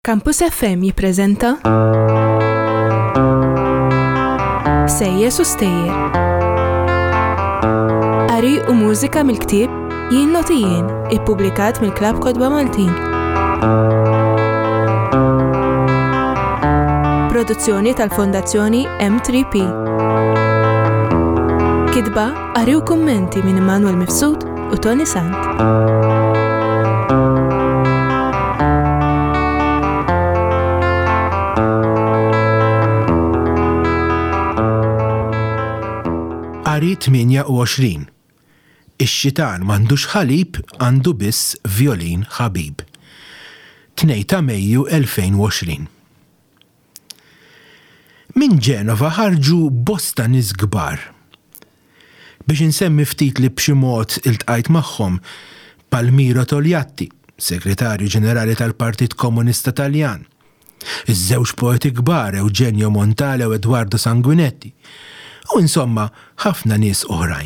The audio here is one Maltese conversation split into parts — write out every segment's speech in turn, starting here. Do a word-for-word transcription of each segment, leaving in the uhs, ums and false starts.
Campus F M jippreżenta Sejjes u Stejjer. Qari u mużika mill-ktieb Jien Notijien, ippubblikat mill-Klabb Kodba Maltin. Produzzjoni tal-Fondazzjoni M three P. Kitba, qari u kummenti minn Emmanuel Mifsud u Tony Sant. Qari tminja u għoxrin. Ix-xitan m'għandux ħalib, għandu biss violin ħabib. tnejn ta' Mejju elfejn u għoxrin. Minn Ġenova ħarġu bosta nies kbar. Biex insemmi ftit li b'xi mod iltqajt magħhom Palmiro Togliatti, Segretarju Ġenerali tal-Partit Komunista Taljan, iż-żewġ poeti kbar Eugenio Montale u Edoardo Sanguinetti, u insomma ħafna nies oħrajn.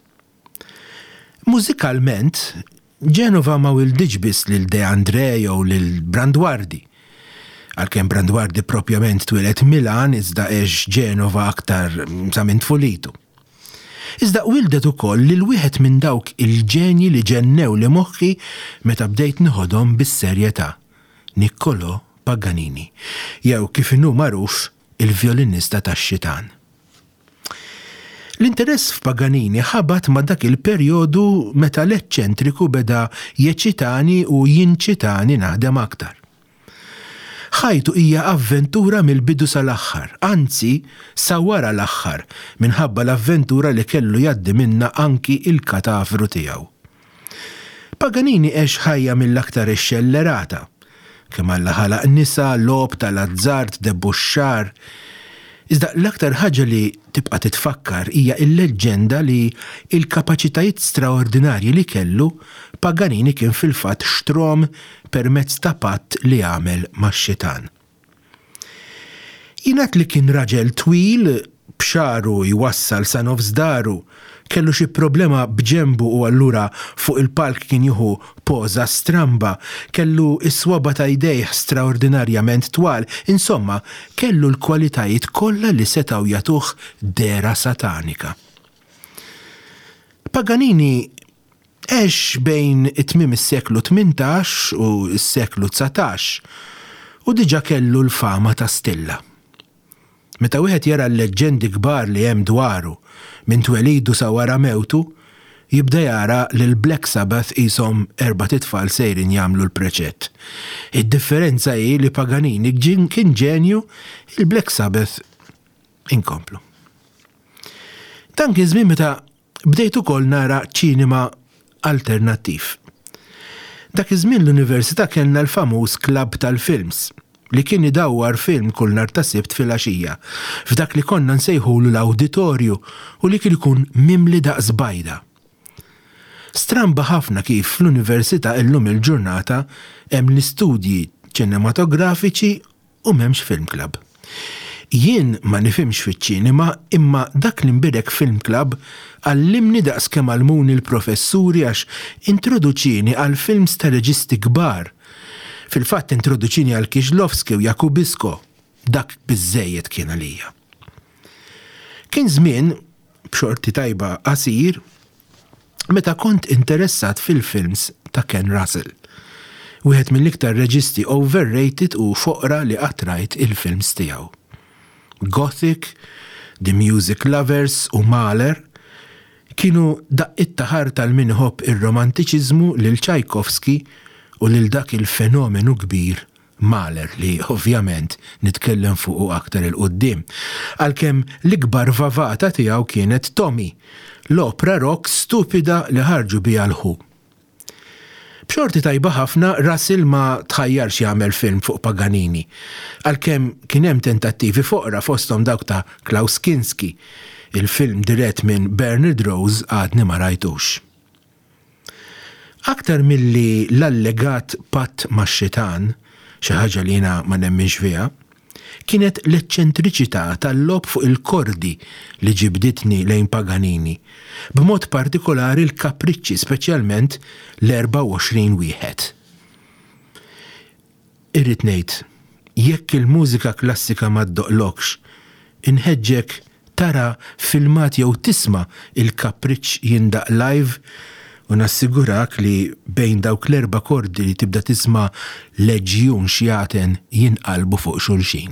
Mużikalment, Ġenova ma wildiġ biss lil De André jew lil Branduardi. Għalkemm Branduardi propjament twieled Milan iżda għex Ġenova aktar sa minn tfulitu. Iżda wildet ukoll lil wieħed minn dawk il-ġenji li ġennew li moħħi meta bdejt nieħodhom bis-serjetà, Niccolò Paganini, jew kif inhu magħruf il-vjolinista tax-xitan. L-interess f'Paganini ħabat ma' dak il-perjodu meta l-eċċentriku beda jeċitani u jinċitani naħdem aktar. Ħajtu hija avventura mill-bidu sal-aħħar, anzi sa wara l-aħħar minħabba l-avventura li kellu jgħaddi minna anki il-katafru tiegħu. Paganini għex ħajja mill-aktar ixxellerata, kemm alla ħalaq nisa, lob tal-azzard, debbuxxar. Iżda l-aktar ħaġa li tibqa' titfakkar hija l-leġġenda li l-kapaċitajiet straordinarji li kellu Paganini kien fil-fatt xtrom permezz ta' patt li għamel max-xitan. Jingħad li kien raġel twil, b'xaru jwassal sa nofs daru, kellu xi problema b'ġenbu u allura fuq il-palk kien jieħu poża stramba, kellu is-swaba ta' jdejh straordinarjament twal, insomma, kellu l-kwalitajiet kollha li setgħu jagħtuh dera satanika. Paganini għex bejn it-tmiem is-seklu tmintax u s-seklu tsatax u diġà kellu l-fama ta' stilla. Meta wieħed jara l-leġġendi kbar li hemm dwaru minn twelidu sa wara mewtu, jibda jara li l-Black Sabbath qishom erba' titfal sejrin jagħmlu l-preċett. Id-differenza hi li Paganini kien ġenju, il-Black Sabbath inkomplu. Dan kien żmien meta bdejt ukoll nara ċinema alternattiv. Dak iż-żmien l-Università kellna l-famuż Klabb tal-Films li kien idawwar film kull nhar ta' Sibt fil-għaxija, f'dak li konna nsejħulu l-awditorju u li kien ikun mimli daqs bajda. Stramba ħafna kif fl-Università illum il-ġurnata hemm l-istudji ċinematografiċi u m'hemmx film club. Jien ma nifhimx fiċ-ċinema imma dak li nbidek film club għallimni daqs kemm għallmuni l-professuri għax introduċini għal films ta' reġisti kbar. Fil-fatt introduċini għal Kieślowski u Jakubisko, dak biżżejjed kien għalija. Kien żmien, b'xorti tajba qasir, meta kont interessat fil-films ta' Ken Russell, wieħed mill-iktar reġisti overrated u foqra li qatt il-films tiegħu. Gothic, The Music Lovers u Mahler kienu daqqit taħar tal-minħobb ir-romantiċiżmu lil Tchaikovsky u lil dak il-fenomenu kbir Mahler li ovvjament nitkellem fuqu aktar il-qoddim. Għalkemm l-ikbar vavata tiegħu kienet Tommy, l-opera rock stupida li ħarġu biha l-ħu. B'xorti tajba ħafna Russell ma tħajjarx jagħmel film fuq Paganini, għalkemm kien hemm tentattivi foqra fosthom dawk ta' Klaus Kinski, il-film dirett minn Bernard Rose għadni ma rajtux. Aktar milli l-allegat patt max-xitan, xi ħaġa li jiena ma nemminx fiha, kienet l-eċċentriċità tal-lob fuq il-kordi li ġibditni lejn Paganini, b'mod partikolari l-kapriċċi speċjalment l-erba' u għoxrin wieħed. Irrid ngħid, jekk il-mużika klassika ma ddoqlokx, inħeġġek tara filmat jew tisma' il-kapriċċ jindaq live u nassigurak li bejn dawk l-erba' kordi li tibda tisma' leġjun xjaten jinqalbu fuq xulxin.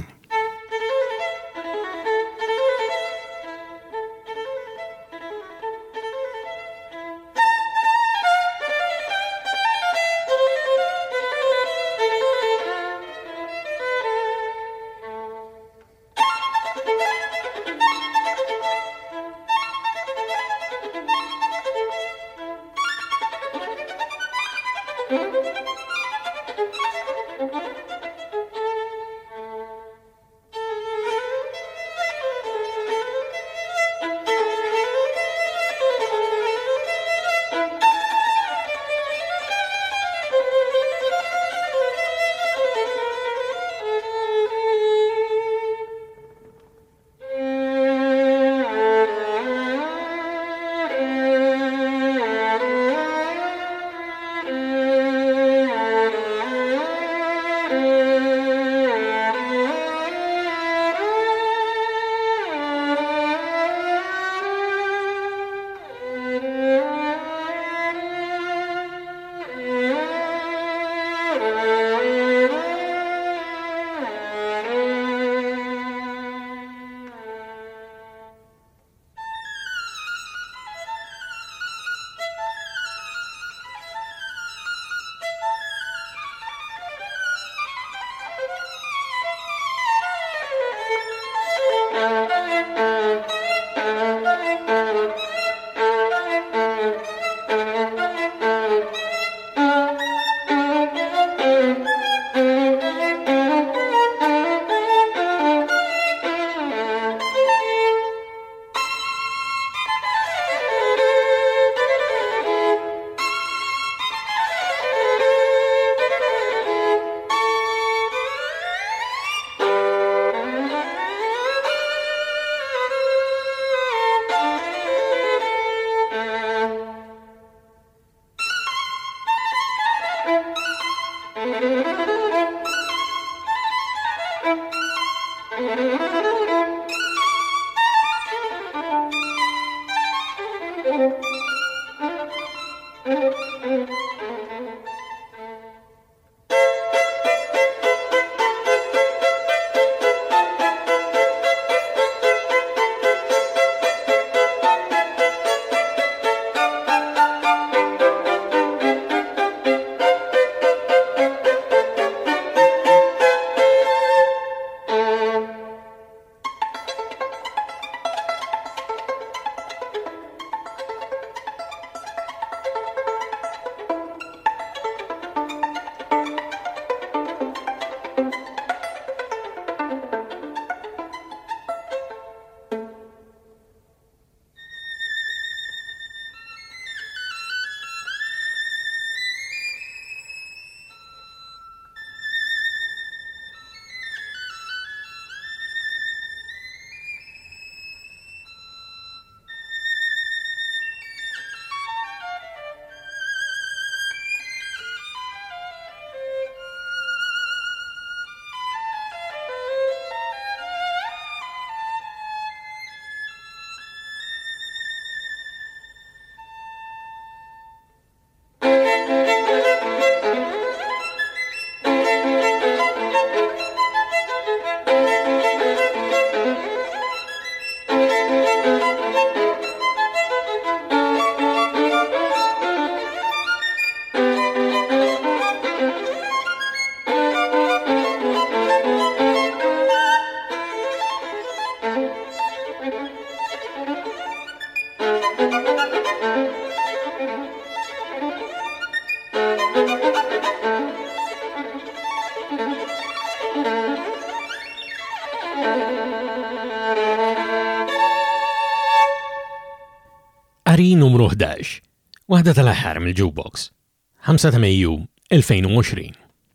Qari numru ħdax, waħda tal-aħħar mill-Jukebox, ħamsa ta' Mejju elfejn u għoxrin.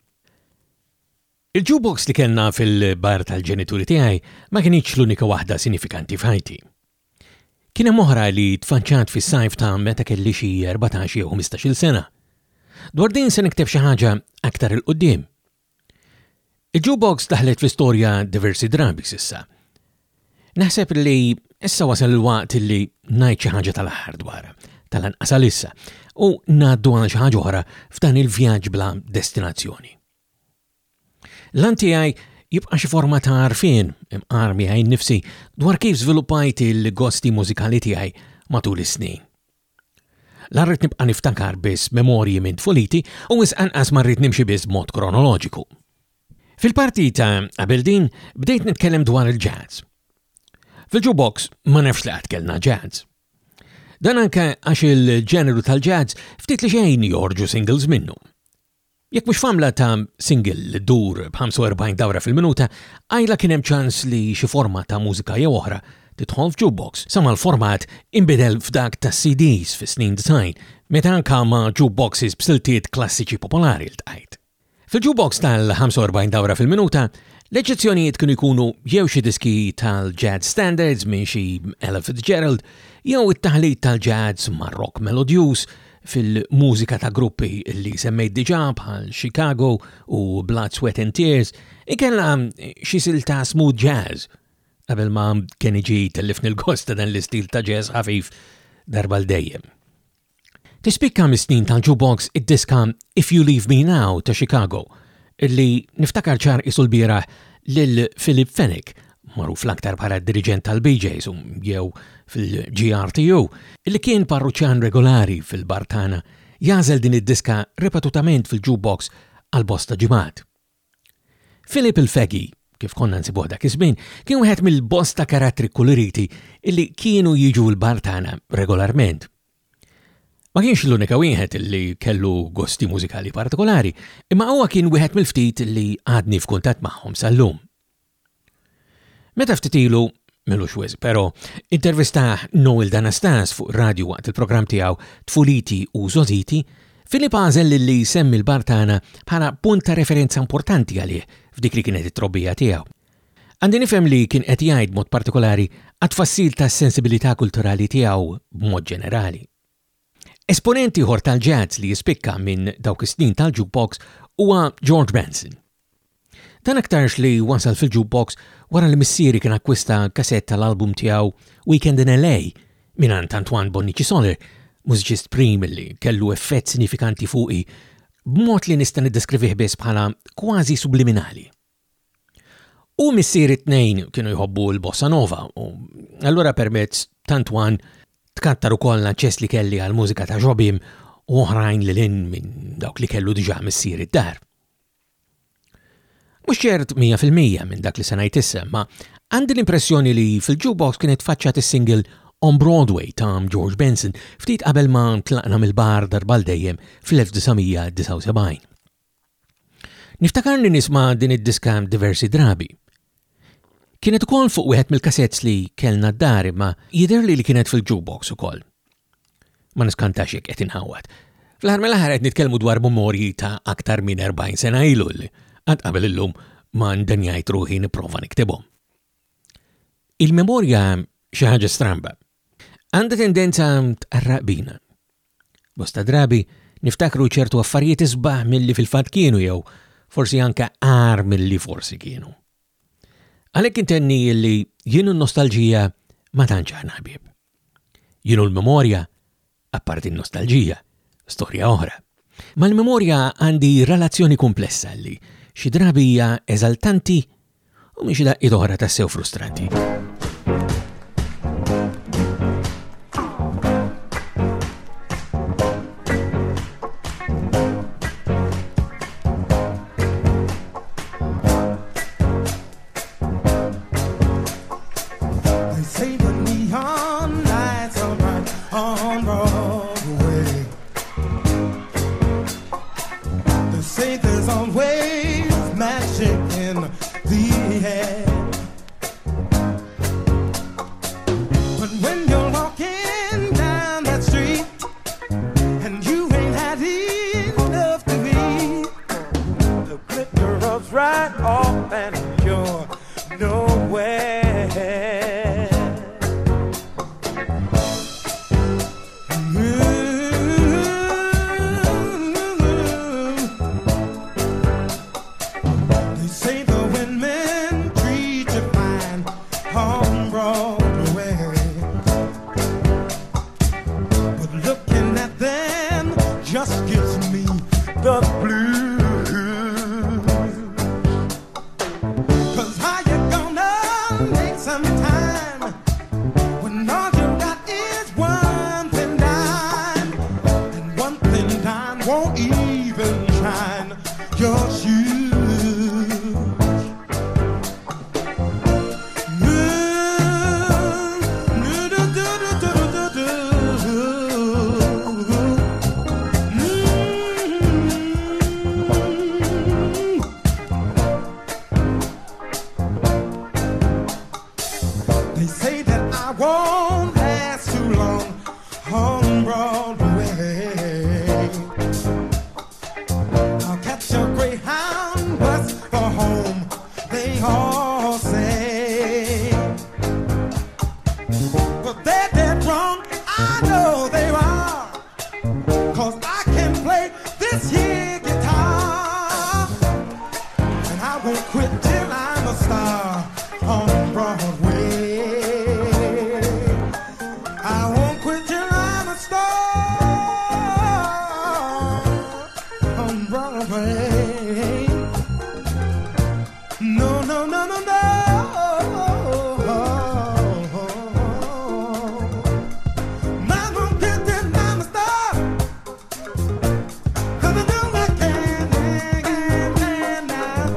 Il-Jukebox li kellna fil-bar tal-ġenituri tiegħi ma kienx l-unika waħda sinifikanti f'ħajti. Kien hemm oħra li tfaċċat fis-sajf ta' meta kelli xi erbatax jew ħmistax-il sena. Dwar din se nikteb xi ħaġa aktar il qudiem. Il-jukebox daħlet fl-istorja diversi drabi sissa. Naħseb li issa wasal il-waqt li ngħid xi ħaġa tal-aħħar dwarha, tal-anqas issa, u ngħaddu għal xi ħaġa oħra f'dan il-vjaġġ bla destinazzjoni. Lan tiegħi jibqa' xi forma ta' għarfien imqar miegħi nnifsi dwar kif żviluppajt il-gosti mużikali tiegħi matul is-snin. L-arret nibqa' niftakar biss memorji minn tfuliti u wis anqas ma rrid nimxi biss b'mod kronoloġiku. Fil-parti ta' qabel din bdejt nitkellem dwar il-jazz. Fil-jukebox ma nafx li kellna jazz. Dan anke għax il-ġeneru tal-jazz ftit li xejn jorġu singles minnu. Jekk mhux famla ta' single dur b'ħamsa u erbgħin dawra fil-minuta, għajla kien hemm ċans li xi forma ta' mużika jew oħra tidħol f'jukebox. Sama l-format inbidel f'dak ta' C Ds fis-snin design, meta anke ma' jukeboxes b'siltiet klassiċi popolari ltqajt. Fil-jukebox tal-ħamsa u erbgħin dawra fil-minuta, l-eċezzjonijiet kienu jkunu jew xi diski tal-jazz standards minn xi Ella Fitzgerald, jew it-taħlit tal-jazz ma' rock melodius fil-mużika ta' gruppi li semmejt diġà bħal Chicago u Blood, Sweat and Tears, ikella xi silta smooth jazz qabel ma kien iġi tellifni l-gost ta' dan l-istil ta' jazz ħafif darba l-dejjem. Tispikka mis-snin tal-jukebox id-diska If You Leave Me Now ta' Chicago, illi niftakar ċar isul bieraħ lil Philip Fennick, magħruf l-aktar bħala dirigent tal-B Js u jew fil-G R T U, illi kien parruċċjan regolari fil-Bartana, jażel din id-diska ripetutament fil-jukebox għal bosta ġimgħat. Philip il-Feggi, kif konna nsibuh dak iż-żmien, kien wieħed mill-bosta karattri kuluriti illi kienu jiġu l-Bartana regolarment. Ma kienx l-unika wieħed li kellu gosti mużikali partikolari, imma huwa kien wieħed mill-ftit li għadni f'kuntatt magħhom sal-lum. Meta ftit ilu, milux wisq, però intervistaħ Noel Danastas fuq radio waqt il-programm tiegħu Tfuliti u Żożiti, Filip għażel li semmi l-Bartana bħala punt ta' referenza importanti għalih f'dik li kienet it-trobbija tiegħu. Għandi nifhem li kien qed jgħid mod partikolari għat-tfassil tas-sensibilità kulturali tiegħu b'mod ġenerali. Esponenti ħor tal-jazz li jispikka minn dawk is-snin tal-jukebox huwa George Benson. Dan aktarx li wasal fil-jukebox wara li missieri kien akkwista kasett tal-album tiegħu Weekend in L A mingħand Antoine Bonnici Soler, mużiċist prim li kellu effett sinifikanti fuqi b'mod li nista' niddeskrivih biss bħala kważi subliminali. U missieri tnejn kienu jħobbu l-bossa nova u allura permezz t'Antoine tkattar ukoll l-aċċess li kelli għal mużika ta' Jobim u oħrajn li lin minn dawk li kellu diġà missier id-dar. Mhux ċert mija fil-mija minn dak li se ngħid issa, ma għandi l-impressjoni li fil-jukebox kienet faċċat is-single On Broadway ta' George Benson ftit qabel ma tlaqna mill-bar darba l-dejjem fil-elf tisa' u sebgħin. Niftakarni nisma' din id-diska diversi drabi. Kienet ukoll fuq wieħed mill-kassetts li kellna d-dar imma jidher li li kienet fil-jukebox ukoll. Ma niskantax jekk qed inħawad. Fl-aħħar mill-aħħar qed nitkellmu dwar memorji ta' aktar minn erbgħin sena ilu li għad qabel illum ma ndenjajt ruħi nipprova niktebhom. Il-memorja xi ħaġa stramba. Għandha tendenza tqarraq bina. Bosta drabi niftakru ċertu affarijiet isbaħ milli fil-fatt kienu jew forsi anke għar milli forsi kienu. Għalhekk intenni li jienu n-nostalġija ma tantx aħna ħbieb. Jienu l-memorja, apparti n-nostalġija, storja oħra. Ma l-memorja għandi relazzjoni komplessa li xi drabi hija eżaltanti u mhix daqqiet oħra tassew frustranti. Say when men treat you fine on Broadway. But looking at them just gives me the blues. Cause how you gonna make some time when all you got is one thin dime, and one thin dime won't even shine your shoes. They say that I won't last too long on Broadway. I'll catch a Greyhound bus for home, they all say. But they're dead wrong, I know they are, cause I can play this here guitar, and I won't quit till I'm a star on Broadway. I won't quit till I'm a star on Broadway. No, no, no, no, no. I won't quit till I'm a star, 'cause I know I can, can, can, can now.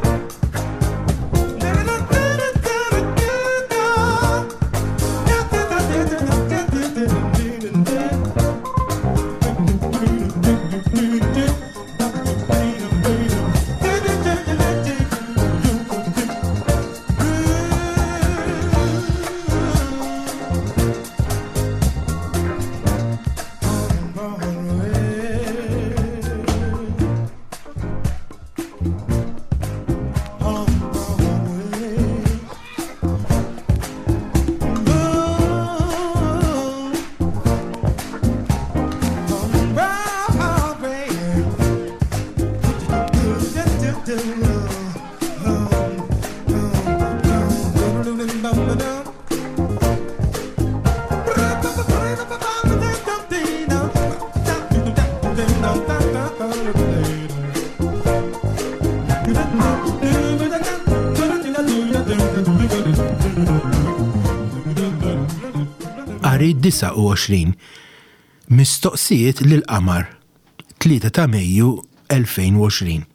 Qari disa u għoxrin mistoqsijiet lill-qamar tlieta ta' Mejju elfejn u għoxrin.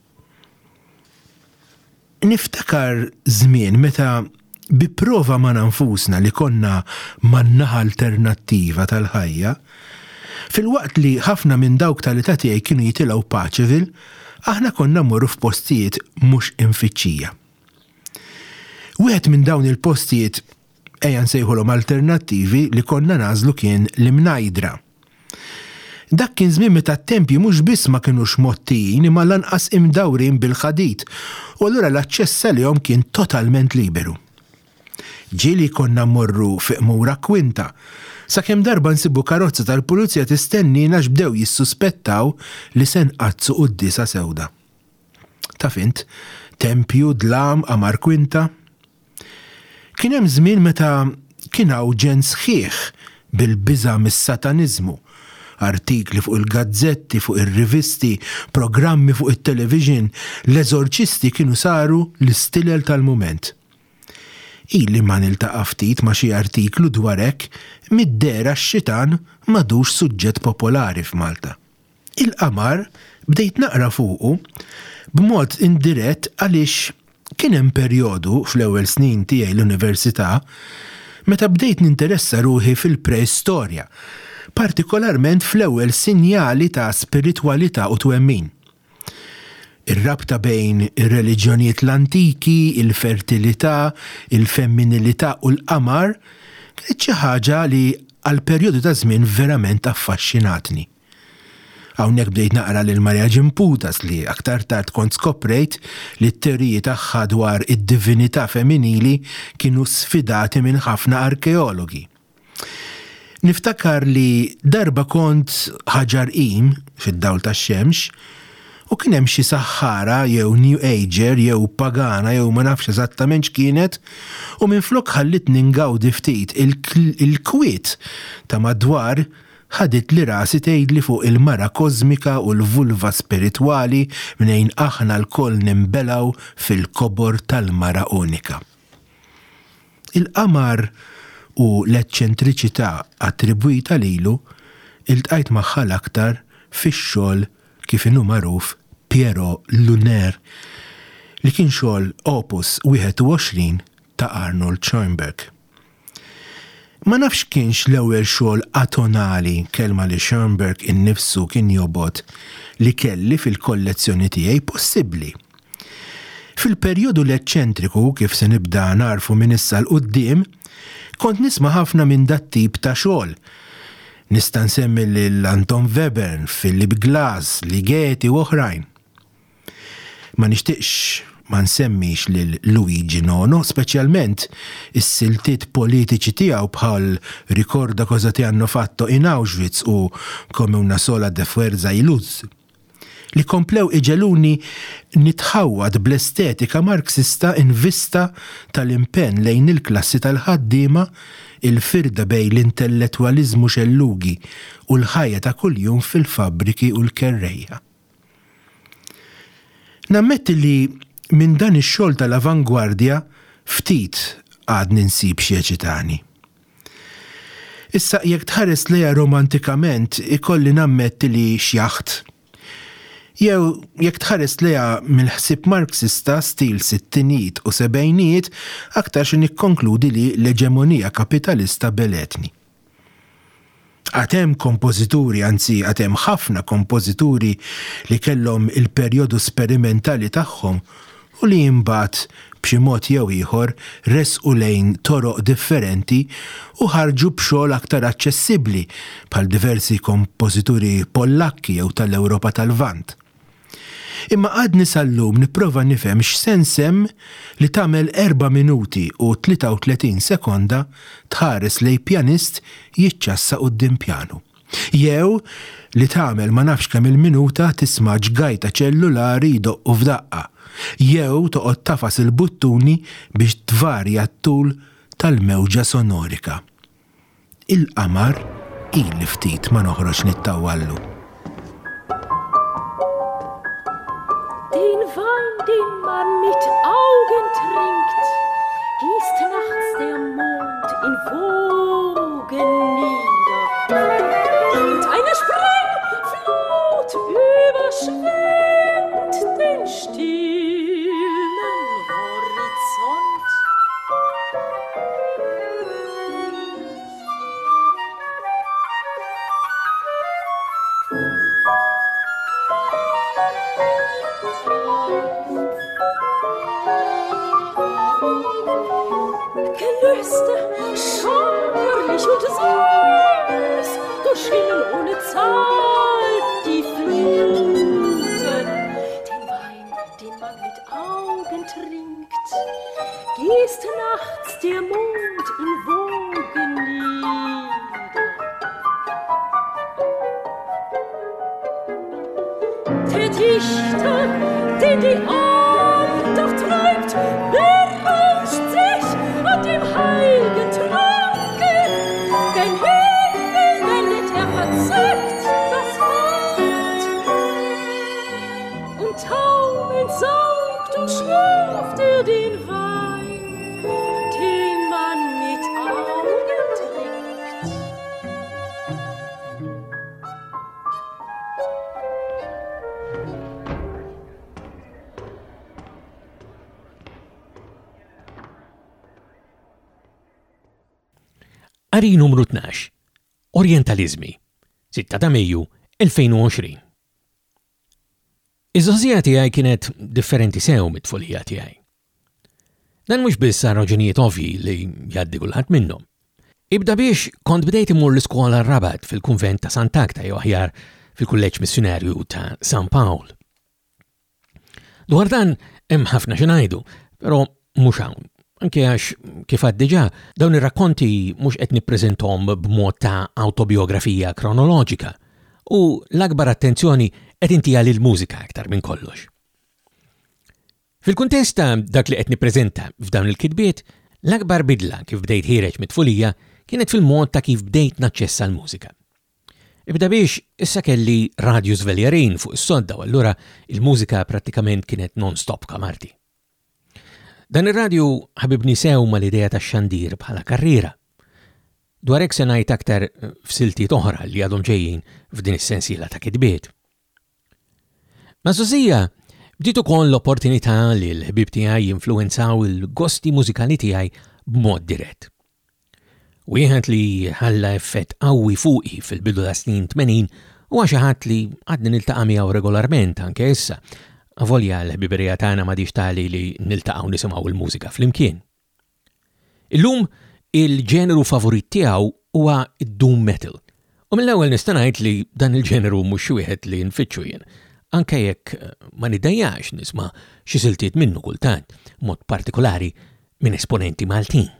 Niftakar żmien meta bi prova ma' nfusna li konna man-naħa alternattiva tal-ħajja, fil-waqt li ħafna minn dawk tal-età tiegħi kienu jitilgħu Paċeville, aħna konna mmorru f'postijiet mhux infittxija. Wieħed minn dawn il-postijiet ejja nsejħulhom alternattivi li konna nażlu kien l-Imnajdra. Dak kien żmien meta t-tempji mhux biss ma kinux mottijin imma lanqas imdawrin bil-ħadid u allura l-aċċess għalihom kien totalment liberu. Ġieli konna mmorru fi qmura kwinta, sakemm darba nsibu karozza tal-pulizija tistennina x'bdew jissuspettaw li se nqazzu qudiesa sewda. Taf int, tempju, dlam, qamar kwinta. Kien hemm żmien meta kien hawn ġen sħiħ bil-biża' mis-sataniżmu, artikli fuq il-gazzetti, fuq ir-rivisti, programmi fuq it-television, l-eżorċisti kienu saru l-istilel tal-mument. Ili ma niltaqa' ftit ma' xi artiklu dwar hekk mid-dera x-xitan m'għadux suġġett popolari f'Malta. Il-qamar bdejt naqra fuqu b'mod indirett għaliex kien hemm perjodu fl-ewwel snin tiegħi l-università meta bdejt ninteressa ruħi fil-preistorja, partikolarment fl-ewwel sinjali ta' spiritwalità u twemmin. Ir-rabta bejn ir-reliġjonijiet l-antiki, il-fertilità, il-femminilità u l-qamar kienet xi ħaġa li għal perjodu ta' żmien verament affaxxinatni. Hawnhekk bdejt naqra lil Marja Ġimputas li aktar tard kont skoprejt li t-teoriji tagħha dwar id-divinità femminili kienu sfidati minn ħafna arkeologi. Niftakar li darba kont ħaġar qim fid-dawl tax-xemx U kien hemm xi saħħara jew New Ager jew pagana jew ma nafx eżattament x'kienet u minflok ħallitni ngawdi ftit il-kwiet ta' madwar ħadet li rasi tgħidli fuq il-mara kosmika u l-vulva spiritwali mingħajn aħna l-koll nimbelaw fil-kobor tal-mara unika. Il-qamar u l-eċċentriċità attribwita lilu iltqajt magħha aktar fix-xogħol kif inhu magħruf Piero Lunaire li kien xogħol Opus wieħed u għoxrin ta' Arnold Schoenberg. Ma nafx kienx l-ewwel xogħol atonali kelma li Schoenberg innifsu kien jobgħod li kelli fil-kollezzjoni tiegħi possibbli. Fil-perjodu l-eċċentriku kif se nibda narfu minn issa l-qudiem, kont nisma' ħafna minn dat tip ta' xogħol. Nista' nsemmi lil Anton Webern, Philip Glass, Ligeti u oħrajn. Ma nixtieqx ma nsemmix lil Luigi Nono, speċjalment is-siltiet politiċi tiegħu bħal Ricorda cosa ti hanno fatto in Auschwitz u Come una sola de fuerza y luz, li komplew iġeluni nitħawad bl-estetika marxista in vista tal-impenn lejn il-klassi tal-ħaddiema, il-firda bej l-intellettualizmu xellugi u l-ħajja ta' kuljum fil-fabbriki u l-kerrejja. Nammetti li minn dan ix-xogħol tal-avangwardja ftit għadni nsib xi eċitani. Issa jekk tħares lejha romantikament ikolli nammetti li xjaħt. Jew jekk tħares lejha mill-ħsieb marxista stil sittinijiet u sebgħinijiet aktar xi nikkonkludi li l-eġemonija kapitalista beletni. Għatem kompożituri, anzi għatem ħafna kompożituri li kellhom il-perjodu sperimentali tagħhom u li jimbat b'xi mod jew ieħor resqu lejn toroq differenti u ħarġu b'xogħol aktar aċċessibbli bħal diversi kompożituri Pollakki jew tal-Ewropa tal-Lvant. Imma għadni sal-lum nipprova nifhem x'sensem li tagħmel erba' minuti u tlieta u tletin sekonda tħares lej pjanist jiċċassa quddiem pjanu. Jew li tagħmel ma nafx kemm il-minuta tisma' ġgajta ċellulari jdoqqu f'daqqa. Jew toqgħod tafas il-buttuni biex tvarja t-tul tal-mewġa sonorika. Il-qamar ili ftit ma noħroġ nittawallu. Den Wein, den man mit Augen trinkt, gießt nachts der Mond in Wogen nieder. Und eine Springflut überschwemmt den stillen Horizont. Gelöste, schauerlich und süß, durchschwimmen ohne Zahl die Fluten. Den Wein, den man mit Augen trinkt, gießt nachts der Mond in Wogen nieder. Der Dichter, den die Andacht treibt, berauscht sich an dem heiligen Tranke, denn Himmel wendet er verzückt das Haupt. Und taumelnd saugt und schlürft er den Wein, den man mit Augen trinkt. Qari numru tnax. Orientalizmi. sitta ta' Mejju elfejn u għoxrin. Iż-żożija tiegħi kienet differenti sew mit-tfulija tiegħi. Dan mhux biss għal raġunijiet ovvji li jgħaddi kulħadd minnhom. Ibda biex kont bdejt imur l-iskola r-Rabat fil-kunvent ta' Sant'Agta jew aħjar fil-kulleġġ missjonarju ta' San Pawl. Dwar dan hemm ħafna xi ngħidu, però mhux hawn. Anke għax kif għad diġà dawn ir-rakkonti mhux qed nippreżenthom b'mod ta' awtobiografija kronoloġika u l-akbar attenzjoni qed intija lill-mużika aktar minn kollox. Fil-kuntest ta' dak li qed nippreżenta f'dawn il-kitbiet, l-akbar bidla kif bdejt ħireġ mit-tfulija kienet fil-mod ta' kif bdejt naċċessa l-mużika. Ibda biex issa kelli radju żveljarin fuq is-sodda u allura il-mużika prattikament kienet non-stop kamarti. Dan ir-radju ħabibni sew mal-idea tax-xandir bħala karriera. Dwar hekk se ngħid aktar f'siltiet oħra li għadhom ġejjin f'din is-sensiela ta' kitbiet. Ma' Żożija bdiet ukoll l-opportunità li l-ħbieb tiegħi jinfluwenzaw il-gosti mużikali tiegħi b'mod dirett. Wieħed li ħalla effett qawwi fuqi fil-bidu ta' snin tmenin huwa xi ħadd li għadni niltaqa' miegħu regolarment anke issa, avolja l-ħbiberija tagħna m'għadix tali li niltaqgħu nisimgħu il-mużika flimkien. Illum il-ġeneru favorit tiegħu huwa id-doom metal. U mill-ewwel nista' ngħid li dan il-ġeneru mhux wieħed li nfittxu jien, anke jekk ma niddejjax nisma' xi siltiet minnu kultant, mod partikolari minn esponenti Maltin.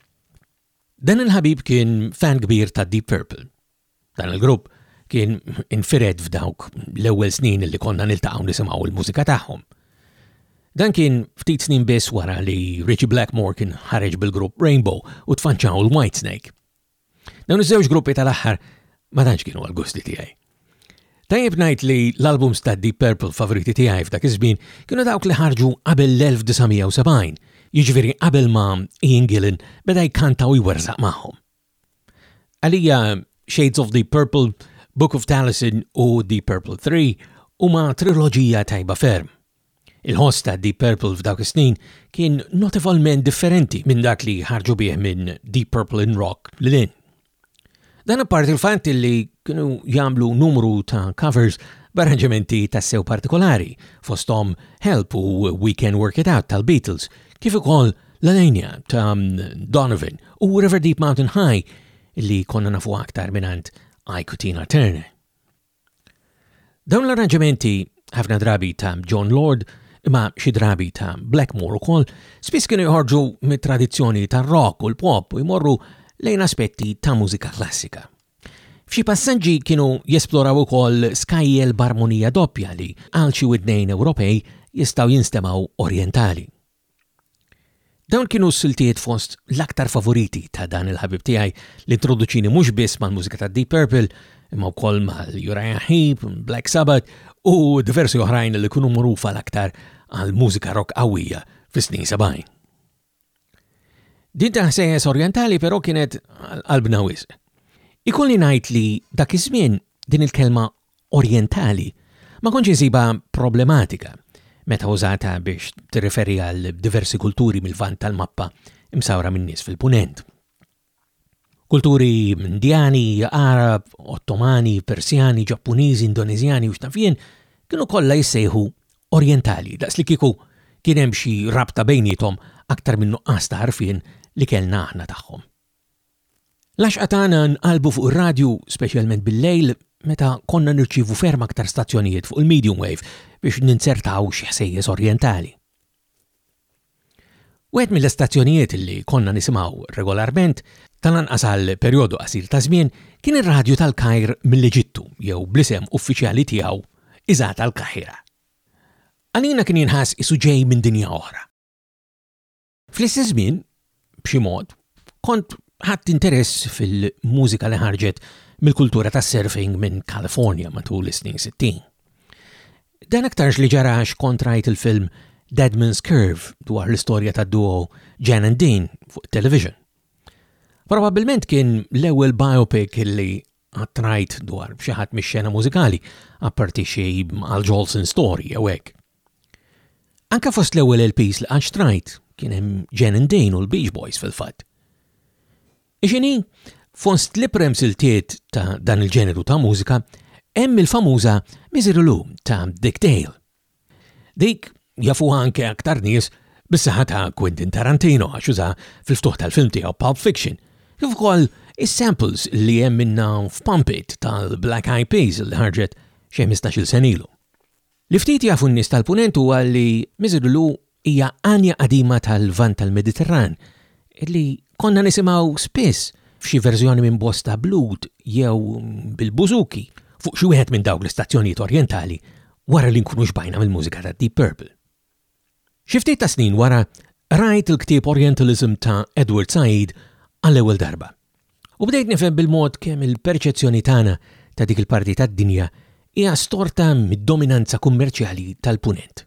Dan il-ħabib kien fan kbir ta' Deep Purple. Dan il-grupp kien infired f'dawk l-ewwel snin li konna niltaqgħu nisimgħu l-mużika tagħhom. Dan kien ftit snin biss wara li Ritchie Blackmore kien ħareġ bil-grupp Rainbow u tfanċaw il-Whitesnake. Dawn iż-żewġ gruppi tal-aħħar ma tantx kienu għall-gusti tiegħi. Tajjeb ngħid li l-albums ta' Deep Purple favoriti tiegħi f'dak iż-żmien kienu dawk li ħarġu qabel l-elf-tisgħomija u sebgħin, jiġifieri qabel ma Ian Gillan beda jkanta u jwersaq magħhom. Għalija Shades of Deep Purple, Book of Taliesin u Deep Purple three huma triloġija tajba ferm. Il-ħoss ta' Deep Purple f'dawk is-snin kien notevolment differenti minn dak li ħarġu bih minn Deep Purple in Rock lilin. Dan apparti il-fatt li kienu jagħmlu numru ta' covers b'arranġamenti tassew partikolari fosthom Help u We Can Work It Out tal-Beatles, kif ukoll L-Alenia ta' Donovan u River Deep Mountain High li konna nafu aktar minant Ike Tina Turner. Dawn l-arranġamenti ħafna drabi ta' John Lord imma xi drabi ta' Blackmore ukoll spiss kienu jħorġu mit-tradizzjoni tar-rock u l-pop u jmorru lejn aspetti ta' mużika klassika. F'xi passaġġi kienu jesploraw ukoll skajjel b'armonija doppja li għal xi widnejn Ewropej jistgħu jinstemaw orjentali. Dawn kienu s-siltiet fost l-aktar favoriti ta' dan il-ħabib tiegħi li introduċini mhux biss mal-mużika ta' Deep Purple imma wkoll mal-Uriah Heep, Black Sabbath u diversi oħrajn li kienu magħrufa l-aktar għal mużika rock qawwija fis-snin sebgħin. Din ta' ħsejjes orjentali però kienet qalbna wisq. Ikolli ngħid li dak iż-żmien din il-kelma orjentali ma kontx insiba problematika meta użata biex tirriferi għal diversi kulturi mill-vant tal-mappa imsawra minn nies fil-punent. Kulturi Indjani, Arab, Ottomani, Persjani, Ġappuniżi, Indoneżjani u x'tafien kienu kollha jissejħu orjentali, daqs li kieku kien hemm xi rabta bejniethom aktar minn nuqqas ta' ħarfien li kellna aħna tagħhom. L-għaxqa tagħna nqalbu fuq ir-radju speċjalment bil-lejl meta konna nirċievu ferm aktar stazzjonijiet fuq il-medium wave biex ninsertaw xi ħsejjes orjentali. Wieħed mill-istazzjonijiet li konna nisimgħu regolarment tal-anqas għal perjodu qasir ta' żmien kien ir-radju tal-Kajr mill-Eġittu jew bl-isem uffiċjali tiegħu Iżat tal-Qaħira. Għalina kien jinħass isu ġej minn dinja oħra. Fl-istess żmien, b'xi mod, kont ħadd interess fil-mużika li ħarġet mill-kultura tas-surfing minn California matul is-snin sittin. Dan aktarx li ġarax kontrajt il-film Dead Man's Curve dwar l-istorja tad-duo Jan and Dean fuq television. Probabbilment kien l-ewwel biopic li għattrajt dwar xi ħadd mix-xena mużikali apparti xi Al Jolson story jew hekk. Anke fost l-ewwel L Ps li għax trajt kien hemm Jan and Dean u l-Beach Boys fil-fatt. Ixini, fost l-iprem siltiet ta' dan il-ġeneru ta' mużika, hemm il-famuża Misery Lou ta' Dick Dale. Dik jafuha anke aktar nies bis-saħħa ta' Quentin Tarantino għax uża fil-ftuħ tal-film tiegħu Pulp Fiction, kif ukoll is-samples li hemm minna f'Pump It tal-Black Eyed Peas li ħarġet xi ħmistax-il sen ilu. Li ftit jafu n-nies tal-punent huwa li Misery Lou hija għanja qadima tal-Vant tal-Mediterran illi konna nisimgħu spiss f'xi verżjoni minn bosta blut jew bil-bużuki fuq xi wieħed minn dawk l-istazzjonijiet orjentali wara li nkunu xbajna mill-mużika ta' Deep Purple. Xi ftit ta' snin wara rajt il-ktieb Orientalism ta' Edward Said għall-ewwel darba. U bdejt nifhem bil-mod kemm il-perċezzjoni tagħna ta' dik il-parti tad-dinja hija storta mid-dominanza kummerċjali tal-punent.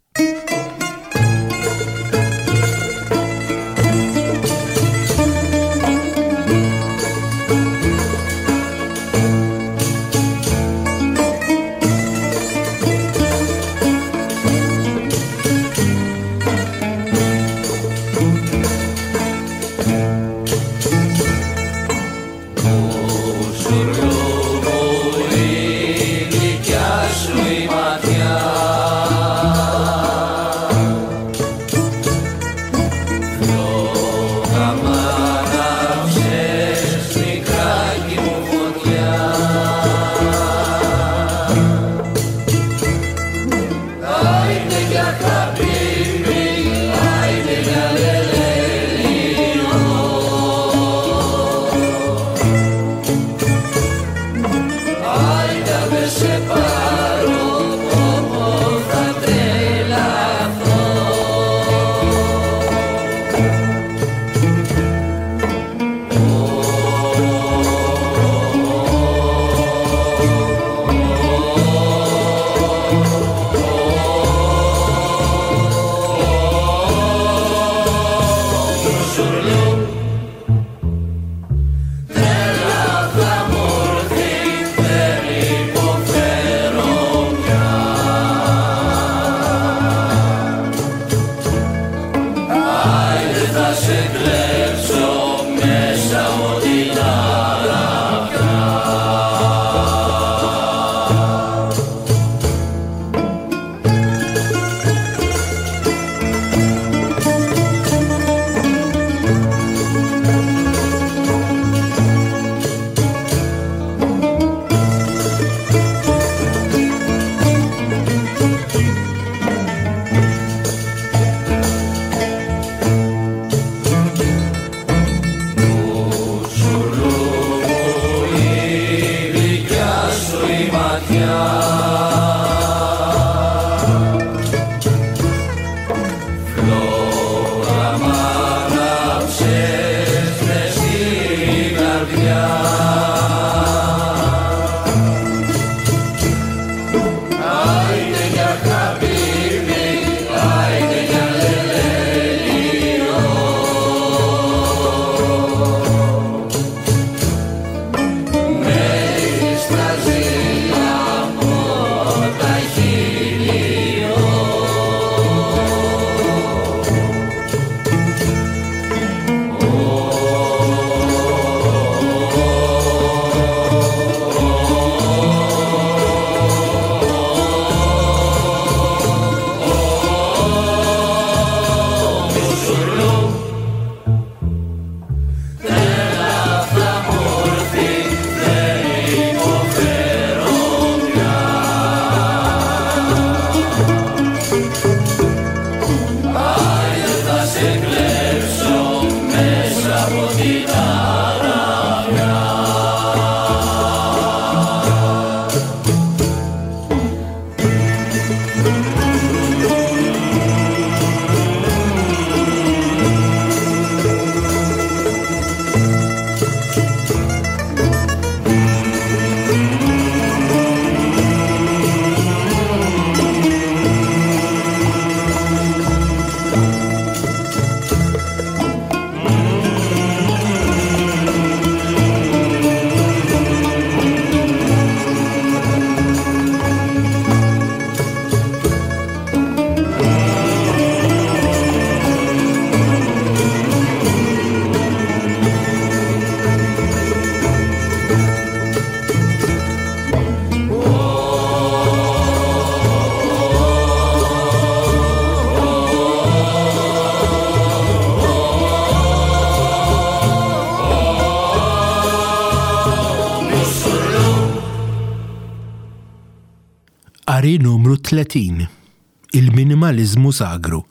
Qari numru tletin, il-minimalizmu sagru,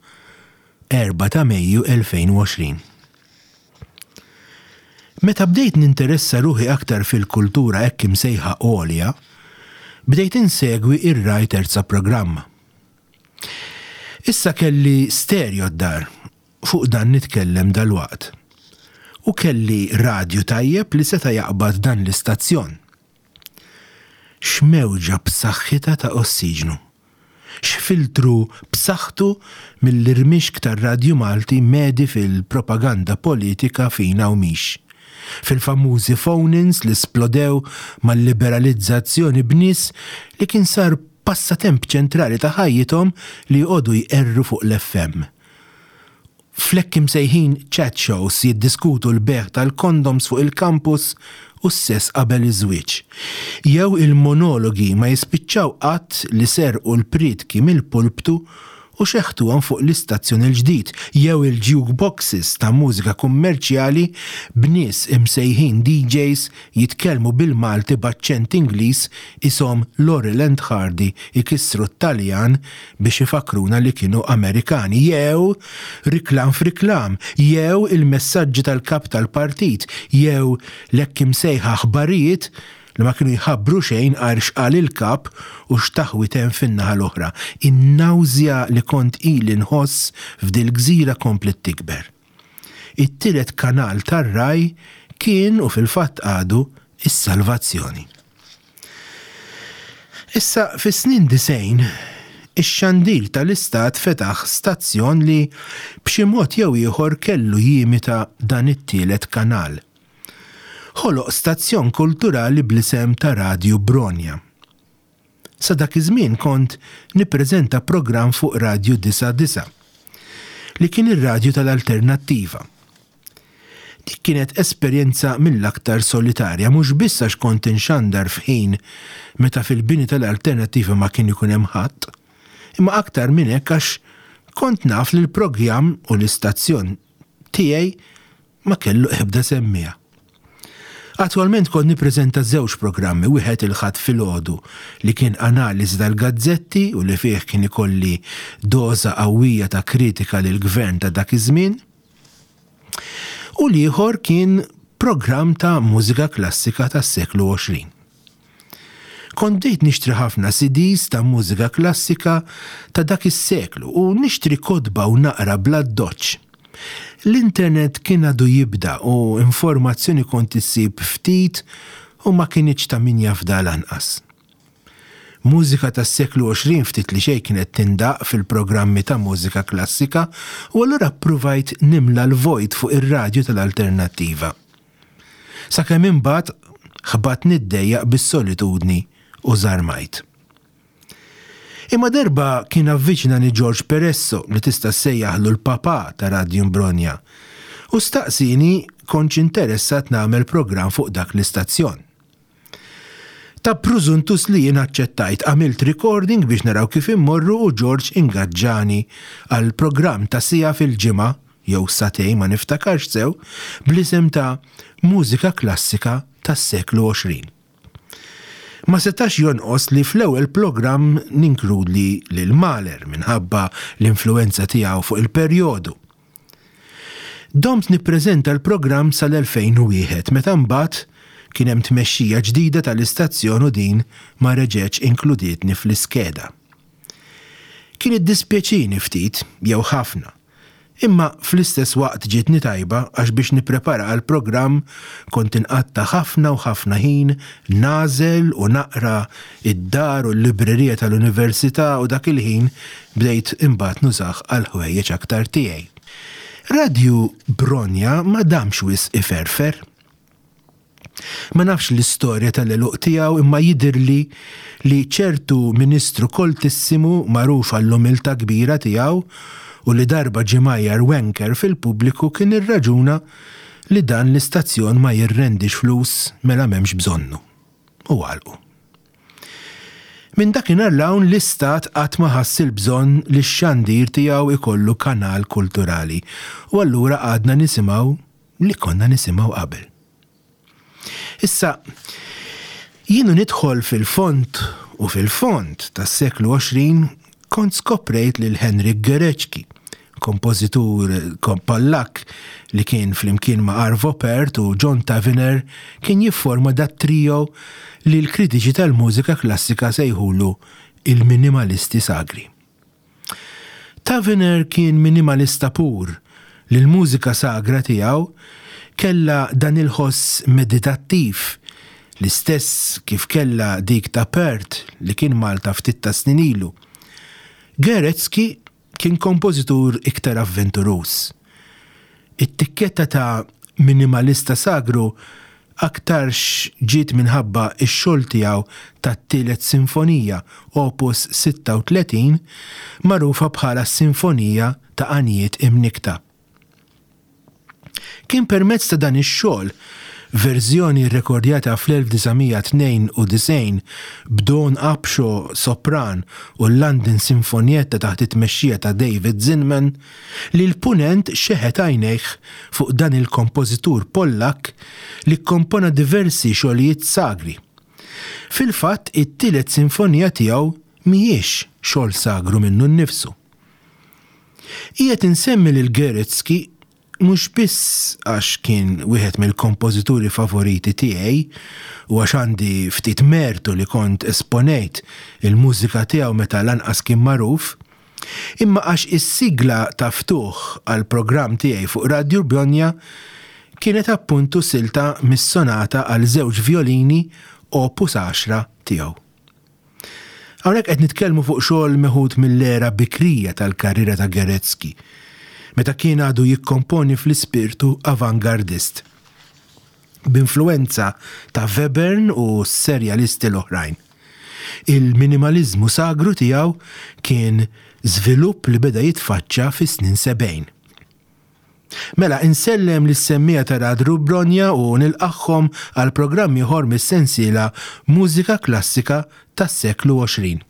erba' ta' Mejju elfejn u għoxrin. Meta bdejt ninteressa ruħi aktar fil-kultura hekk imsejħa għolja, bdejt insegwi ir-Rai terza programma. Issa kelli stereo d-dar, fuq dan nitkellem dal-waqt. U kelli radju tajjeb li seta jaqbad dan l-istazzjon. X'mewġa b'saħħitha ta' ossiġnu. X'filtru b'saħħtu mill-irmixk tar-Radju Malti medi fil-propaganda politika fina u mhix. Fil-famużi phone-ins li splodew mal-liberalizzazzjoni b'nies li kien sar passatemp ċentrali ta' ħajjithom li jqogħdu jqerru fuq l-F M. Flekk imsejħin chat shows jiddiskutu l-beħ tal-kondoms fuq il-kampus u s-sess qabel iż-żwieġ. Jew il-monologi ma jispiċċaw qatt li serqu l-pritki mill-pulptu u xeħtuhom fuq l-istazzjon il-ġdid, jew il-jukeboxes ta' mużika kummerċjali b'nies imsejħin D Js jitkellmu bil-Malti b'aċċent Ingliż ishom Laurel and Hardy ikissru t-Taljan biex ifakruna li kienu Amerikani, jew riklam f'riklam, jew il-messaġġi tal-kap tal-partit, jew lekk imsejħa aħbarijiet li ma kienu jħabbru xejn għar xqal il-kap u xtaħwitem fin-naħa l-oħra. In-nawżja li kont ili nħoss f'dil gżira komplet tikber. It-tielet kanal tar-Rai kien u fil-fatt għadu is-Salvazzjoni. Issa fis-snin disejn, ix-xandir tal-istat fetaħ stazzjon li b'xi mod jew ieħor kellu jimita dan it-tielet kanal. Ħoloq stazzjon kulturali bl-isem ta' Radju Bronja. Sa dak iż-żmien kont nippreżenta programm fuq Radju disa disa li kien ir-radju tal-alternattiva. Dik kienet esperjenza mill-aktar solitarja, mhux biss għax kont inxandar f'ħin meta fil-bini tal-alternattiva ma kien ikun hemm ħadd, imma aktar minn hekk għax kont naf li l-programm u l-istazzjon tiegħi ma kellu ebda semmija. Attualment kont nippreżenta żewġ programmi, wieħed il-ħadd filgħodu li kien analiżi tal-gazzetti u li fih kien ikolli doża qawwija ta' kritika lil gvern ta' dak iż-żmien. U l-ieħor kien programm ta' mużika klassika tas-seklu għoxrin. Kont dejt nixtri ħafna C Ds ta' mużika klassika ta' dak is-seklu u nixtri kodba u naqra bla doċċ. L-internet kien għadu jibda u informazzjoni kont issib ftit u ma kienx ta' min jafda lanqas. Mużika tas-seklu għoxrin ftit li xejn kienet tindaq fil-programmi ta' mużika klassika u allura ppruvajt nimla l-vojt fuq ir-radju tal-alternattiva. Sakemm imbagħad ħabat niddejjaq bis-solitudni u żarmajt. Imma darba kien avviċinani George Peresso li tista' sejjaħlu l-papà ta' Radju Bronja u staqsini kontx interessat nagħmel programm fuq dak l-istazzjon. Ta' prużuntus li jien aċċettajt għamilt recording biex naraw kif immorru u George ingaġġani għal programm ta' sija fil-ġimgħa jew satej ma niftakarx sew bl-isem ta' Mużika Klassika tas-seklu għoxrin. Ma setax jonqos li fl-ewwel programm ninkludi lil Mahler minħabba l-influenza tiegħu fuq il-perjodu. Domt nippreżenta l-programm sal-elfejn u wieħed meta mbagħad kien hemm tmexxija ġdida tal-istazzjon u din ma reġgħetx inkludietni fl-iskeda. Kien iddispjaċini ftit jew ħafna, imma fl-istess waqt ġietni tajba għax biex nipprepara għal programm kont inqatta ħafna u ħafna ħin nażel u naqra id-dar u l-librerija tal-università u dak il-ħin bdejt imbagħad nużah għal ħwejjeġ aktar tiegħi. Radju Bronja ma damx wisq iferfer. Ma nafx l-istorja tal-eluq tiegħu imma jidhirli li ċertu ministru koltissimu magħruf għall-umiltà kbira tiegħu u li darba ġimajjar wenker fil-pubbliku kien irraġuna li dan l-istazzjon ma jirrendix flus mela m'hemmx bżonnu. U għalqu. Minn dakinhar l-hawn l-istat qatt ma ħass il-bżonn li x-xandir tiegħu ikollu kanal kulturali u allura għadna nisimgħu li konna nisimgħu qabel. Issa, jienu nidħol fil-font u fil-font tas-seklu għoxrin kont skoprejt lil Henryk Gereċki, kompożitur Pollak li kien flimkien ma' Arvo Pärt u John Tavener kien jifforma dat trio li l-kritiċi tal-mużika klassika sejħulu il-minimalisti sagri. Tavener kien minimalista pur li l-mużika sagra tiegħu kella dan il-ħoss meditattiv l-istess kif kella dik ta' Pärt li kien Malta ftit ta' snin ilu. Gerecki kien kompożitur iktar avventurus. It-tikketta ta' minimalista sagru aktarx ġiet minħabba ix-xogħol tiegħu tat-tielet sinfonija Opus sitta u tletin magħrufa bħala Sinfonija ta' Għanijiet Imnikta. Kien permezz ta' dan ix-xogħol verżjoni rrekordjata fl-elf-tisa-tnejn b'Dawn Upshaw sopran u l-London Sinfonietta taħt it-tmexxija ta' David Zinman li l-punent xeħet għajnejh fuq dan il-kompożitur Pollak li kkompona diversi xogħlijiet sagri. Fil-fatt it-tielet sinfonija tiegħu mhijiex xogħol sagru minnu nnifsu. Qiegħed insemmi lil Gerecki mhux biss għax kien wieħed mill-kompożituri favoriti tiegħi u għax għandi ftit mertu li kont esponejt il-mużika tiegħu meta lanqas kien magħruf, imma għax is-sigla ta' ftuħ għall programm tiegħi fuq Radio Bjonja kienet appuntu silta mis-sonata għal żewġ violini Opus għaxra tiegħu. Hawnhekk qed nitkellmu fuq xogħol meħud mill-era bikrija tal-karriera ta' Gerecki, meta kien għadu jikkomponi fl-ispirtu avangardist, b'influenza ta' Webern u serjalisti l-oħrajn. Il-minimalizmu sagru tiegħu kien żvilupp li beda jitfaċċa fis-snin sebgħin. Mela insellem lis-semmija ta' Radio Bjonja u nilqagħhom għal programm ieħor mis-sensiela Mużika Klassika tas-seklu għoxrin.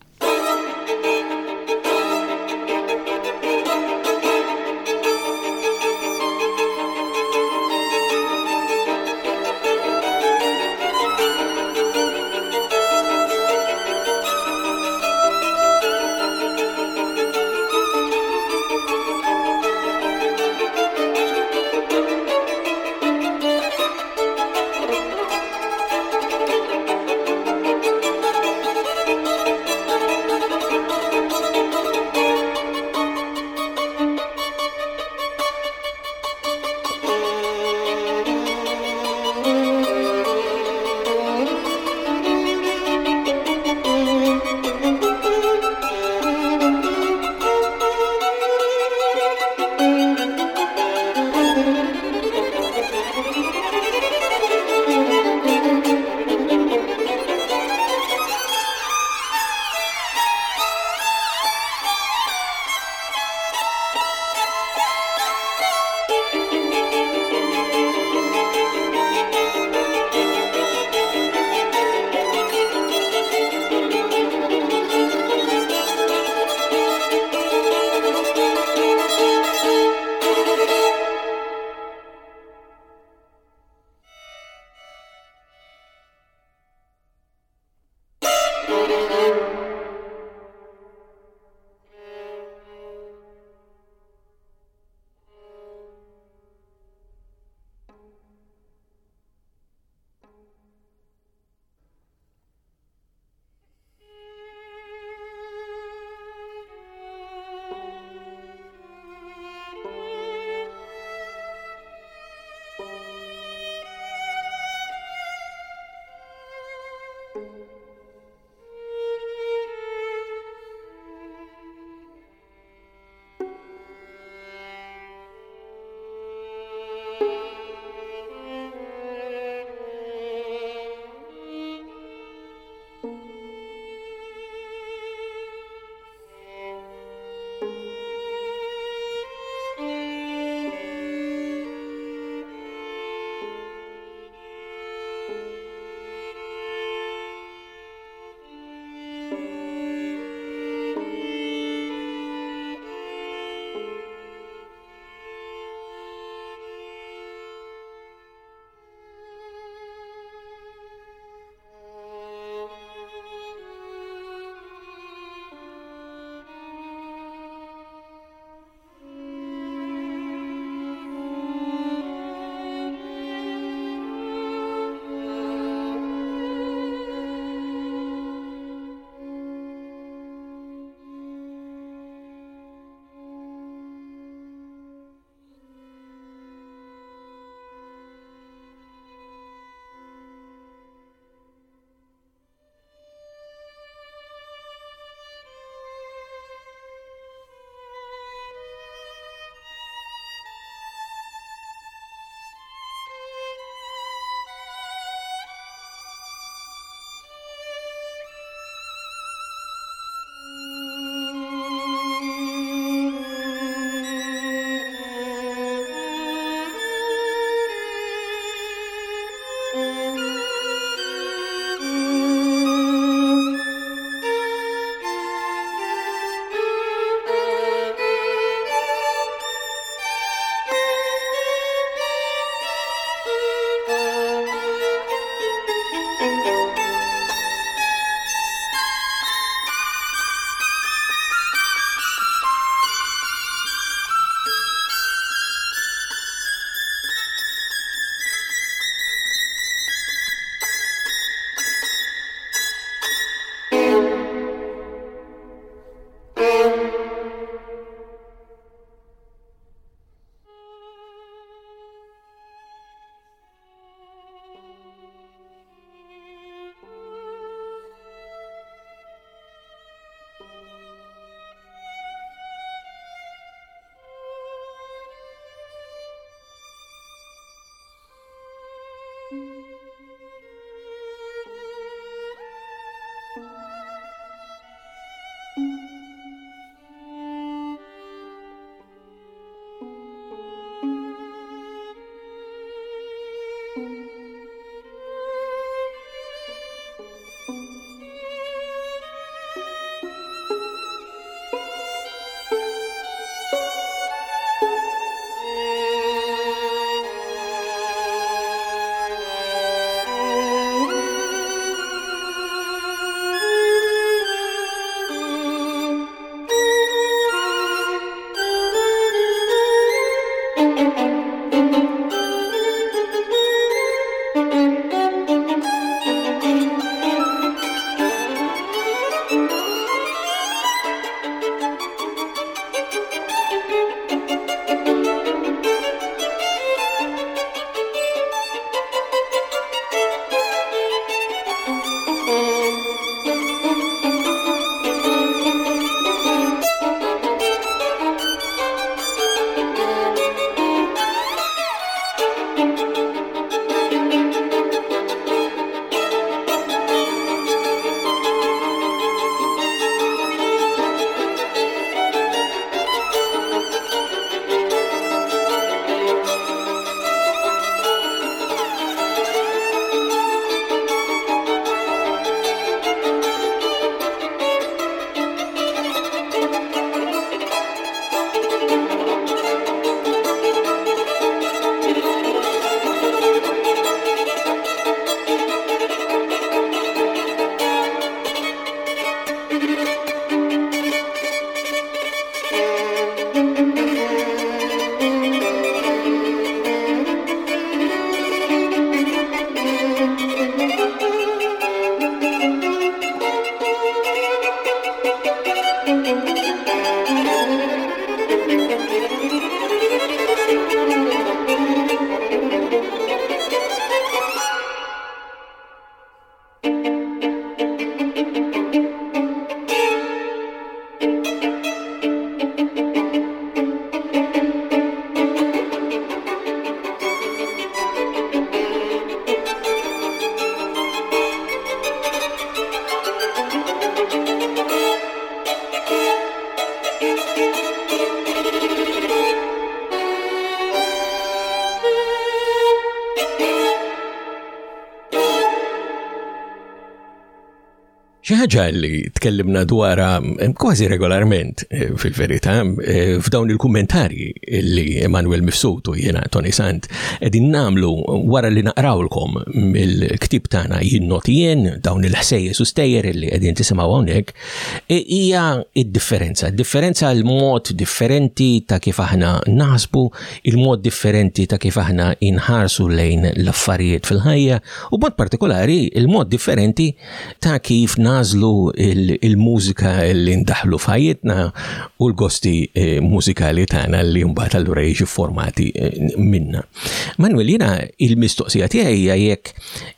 Xi ħaġa li tkellimna dwarha kważi regolarment fil-verità f'dawn il-kummentarji li Emanuel Mifsud u jiena Tony Sant qegħdin nagħmlu wara li naqrawlkom mill-ktieb tagħna jinnotijien dawn il-ħsejjes u stejjer li qegħdin tisimgħu hawnhekk hija d-differenza, differenza l-mod differenti ta' kif aħna naħsbu, il-mod differenti ta' kif aħna inħarsu lejn l-affarijiet fil-ħajja u b'mod partikolari il-mod differenti ta' kif nażlu il-mużika li ndaħlu f'ħajjitna u l-gosti mużikali tagħna li mbagħad allura jiġu formati minna. Manuel, jiena il-mistoqsija tiegħi hija jekk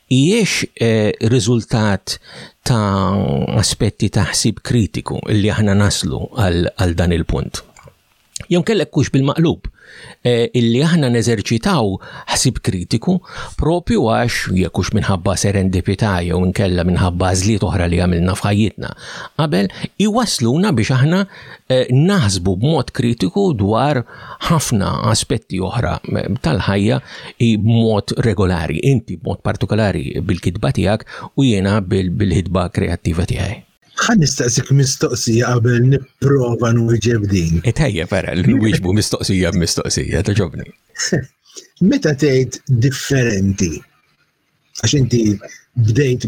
hijiex riżultat ta' aspetti ta' ħsieb kritiku li aħna naslu għal dan il-punt. Jew kellek kux bil-maqlub illi aħna neżerċitaw ħsieb kritiku propju għax jekkux minħabba serendipità jew inkella minħabba għażliet oħra li għamilna f'ħajjitna qabel iwasluna biex aħna naħsbu b'mod kritiku dwar ħafna aspetti oħra tal-ħajja b'mod regolari, inti b'mod partikolari bil-kitba tiegħek u jiena bil-ħidba kreattiva tiegħi. Ħan nistaqsik mistoqsija qabel nipprova nwieġeb din. Etejja vera li nwieġbu mistoqsija b'mistoqsija taġobni. Meta tgħid differenti, għax inti bdejt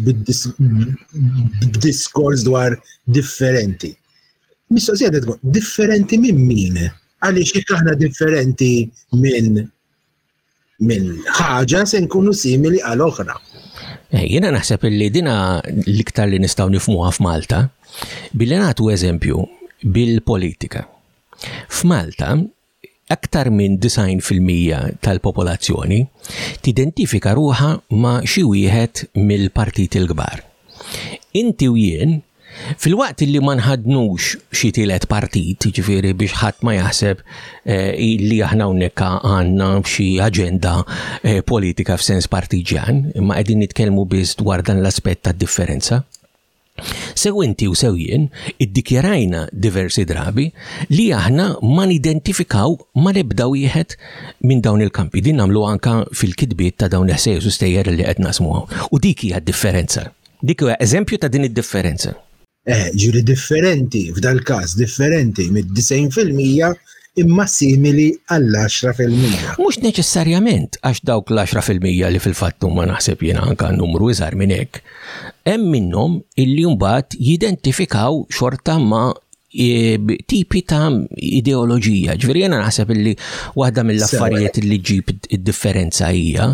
b'diskors dwar differenti. Mistoqsija tkun differenti minn min? Għaliex jekk aħna differenti minn minn ħaġa se nkunu simili għal oħra. Jiena naħseb li dina l-iktar li nistgħu nifhmuha f'Malta billi nagħtu eżempju bil-politika. F'Malta aktar minn design fil-mija tal-popolazzjoni tidentifika ruħha ma' xi wieħed mill-partiti l-kbar. Inti u jien Fil-waqt li ma nħadnux xi tielet partit, ġifieri biex ħadd ma jaħseb li aħna hawnhekk għandna xi aġenda politika f'sens partiġjan, imma qegħdin nitkellmu biss dwar dan l-aspett tad-differenza. Sewinti u sewjien iddikjarajna diversi drabi li aħna ma nidentifikaw ma nebda wieħed minn dawn il-kampi. Din nagħmlu anke fil-kitbiet ta' dawn l-ħsejjes u stejjer li qed nasmuha. U dik hija d-differenza. Dik huwa eżempju ta' din id-differenza. Eh, ġuri differenti, f'dal każ differenti mid-tisgħin fil-mija imma simili għall-għaxra fil-mija. Mhux neċessarjament għax dawk l-għaxra fil-mija li fil-fatt huma naħseb jiena anke numru iżgħar minn hekk, hemm minnhom illi mbagħad jidentifikaw xorta ma' tipi ta' ideoloġija. Ġifieri jiena naħseb illi waħda mill-affarijiet li ġib id-differenza hija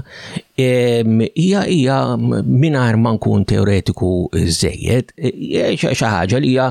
hija hija mingħajr ma nkun teoretiku żejjed, xi ħaġa li hija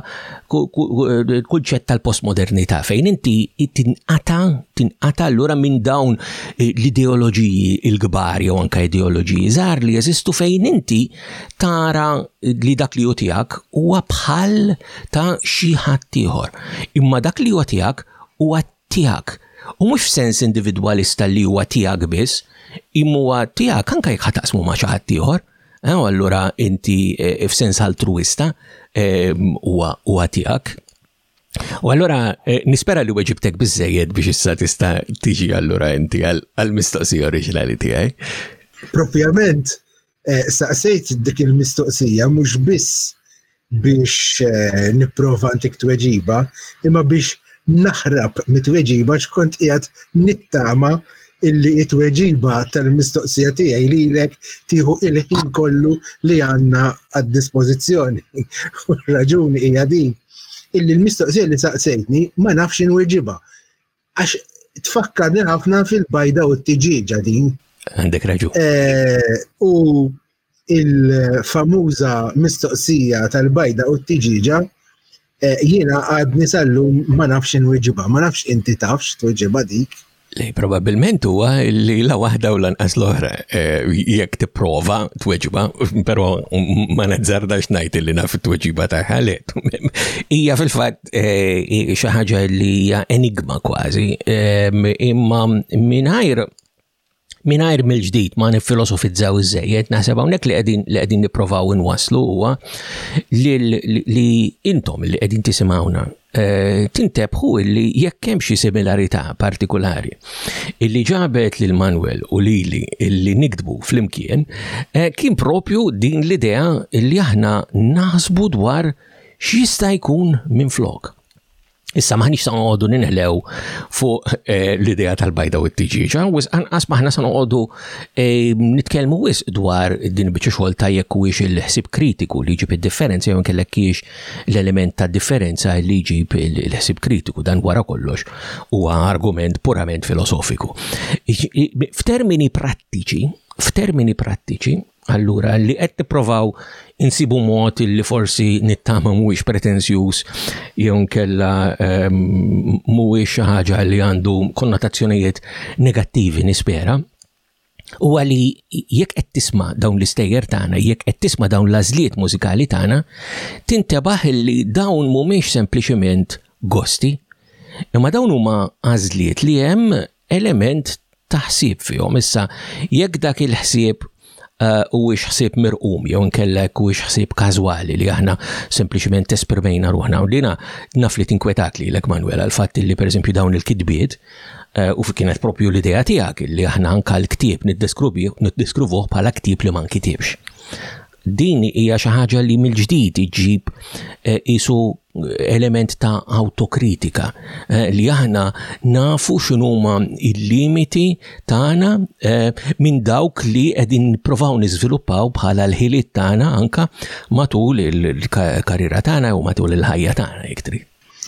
kunċett tal-postmodernità fejn inti tinqata tinqata allura minn dawn l-ideoloġiji l-kbar jew anke ideoloġiji żgħar li jeżistu fejn inti tara li dak li hu tiegħek huwa bħal ta' xi ħadd ieħor. Imma dak li huwa tiegħek huwa tiegħek. U mhux f'sens individwalista li huwa tiegħek biss, imma huwa tiegħek anke jekk ħataqsmu ma' xi ħadd ieħor, u allura inti f'sens altruista huwa huwa tiegħek. U allura nispera li weġibtek biżżejjed biex issa tista' tiġi allura inti għall-mistoqsija oriġinali tiegħi. Propjament saqsejt dik il-mistoqsija mhux biss biex nipprova ntik tweġiba, imma biex naħrab mit-tweġiba x'kont qiegħed nittama illi it-tweġiba tal-mistoqsija tiegħi lilek tieħu il-ħin kollu li għandna għad-dispożizzjoni. U r-raġuni hija din illi l-mistoqsija li saqsejtni ma nafx inweġiba. Għax tfakkarni ħafna fil-bajda u t-tiġiġa din. Għandek raġun. U il-famuża mistoqsija tal-bajda u t-tiġiġa jiena għadni sallu ma nafx inweġiba, ma nafx inti tafx tweġiba dik. Lej, probabbilment huwa li la waħda u lanqas l-oħra jekk tipprova tweġiba, però ma nazzardax ngħid li naf it-tweġiba tagħha le. Hija fil-fatt xi ħaġa li hija enigma kważi, imma mingħajr mingħajr mill-ġdid ma nifilosofizzaw iżejjed, naħseb hawnhekk li qegħdin li qegħdin nippruvaw inwasslu huwa li intom li qegħdin tisimgħuna tintebħu illi jekk hemm xi similarità partikulari illi ġabet lil Manuel u lili illi nikdbu flimkien kien propju din l-idea illi aħna naħsbu dwar x'jista' jkun minflok. Issa maħniex sa noqogħdu ninħlew fuq l-idea tal-bajda u t-tiġiġa, u anqas maħna sa noqogħdu nitkellmu wisq dwar din biċċa xogħol ta' jekk huwiex il-ħsieb kritiku li jġib id-differenza jew inkella kiex l-element ta' differenza li jġib il-ħsieb kritiku, dan wara kollox huwa argument purament filosofiku. F'termini prattiċi, f'termini prattiċi, allura li qed nipprovaw insibu mod li forsi nittama mhuwiex pretenzjuż jew nkella mhuwiex xi ħaġa li għandu konnotazzjonijiet negattivi nispera, huwa li jekk qed tisma' dawn l-istejjer tagħna, jekk qed tisma' dawn l-għażliet mużikali tagħna, tintebaħ li dawn mhumiex sempliċement gosti, imma dawn huma għażliet li hemm element ta' ħsieb fihom. Issa jekk dak il-ħsieb huwiex ħsieb mirqum jew inkella huwiex ħsieb każwali li aħna sempliċement esprimejna ruħna u lina naf li tinkwetak lilek Manuel għal fatt li pereżempju dawn il-kitbiet u kienet propju l-idea tiegħek li aħna anke l-ktieb niddeskruvuh bħala ktieb li ma nkitibx. Din hija xi ħaġa li mill-ġdid iġġib isu element ta' autokritika li aħna nafu x'inhuma il-limiti tagħna minn dawk li qegħdin nippruvaw niżviluppaw bħala l-ħiliet tagħna anke matul il-karriera tagħna u matul il-ħajja tagħna jekk trid.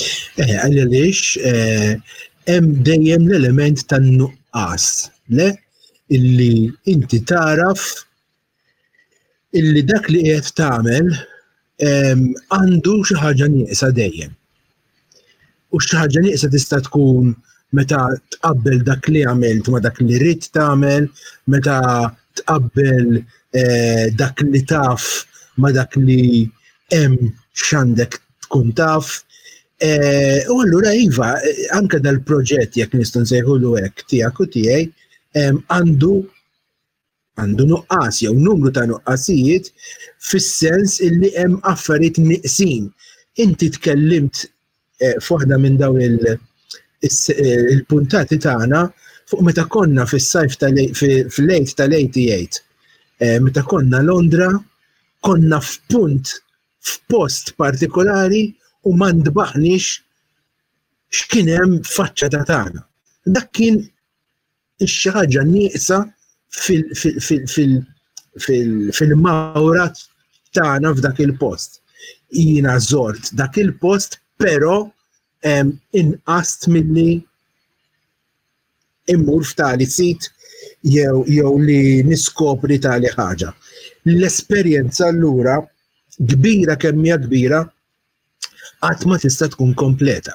Għaliex hemm dejjem l-element tan-nuqqas, le illi inti taraf illi dak li qed tagħmel għandu xi ħaġa nieqsa dejjem. U xi ħaġa nieqsa tista' tkun meta tqabbel dak li għamilt ma dak li rid tagħmel, meta tqabbel dak li taf ma dak li hemm x'għandek tkun taf. U allura iva, anke dal-proġett jekk nistgħu nsejħulu hekk tiegħek u tiegħi għandu għandu nuqqas jew numru ta' nuqqasijiet fis-sens illi hemm affarijiet nieqsin. Inti tkellimt f'waħda minn dawn il-puntati tagħna fuq meta konna fis-sajf fil-lejt tal-eighty-eight. Meta konna Londra, konna f'punt f'post partikolari u ma ndbaħniex x'kien hemm faċċata tagħna. Dak kien xi ħaġa nieqsa fil-mawrat tagħna f'dak il-post. Jiena żort dak il-post, però inqast milli immur f'tali sit jew jew li niskopri tali ħaġa. L-esperjenza allura kbira kemm hija kbira qatt ma tista' tkun kompleta.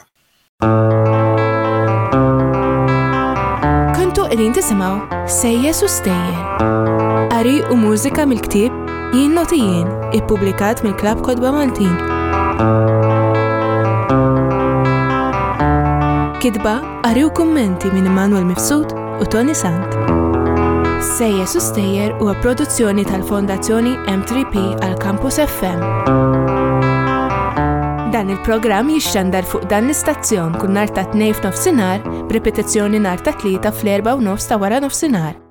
Kontu qegħdin tisimgħu Sejjes u Stejjer. Qari u mużika mill-ktieb Jien Notijien, ippubblikat mill-Klabb Kodba Maltin. Kitba, qari u kummenti minn Emanuel Mifsud u Tony Sant. Sejjes u Stejjer huwa produzzjoni tal-Fondazzjoni M three P għal Campus F M. Dan il-programm jixxandar fuq dan l-istazzjon kull nhar ta' tnejn f'nofsinhar, b'ripetizzjoni nhar ta' tlieta fl-erba' u nofs ta' wara nofsinhar.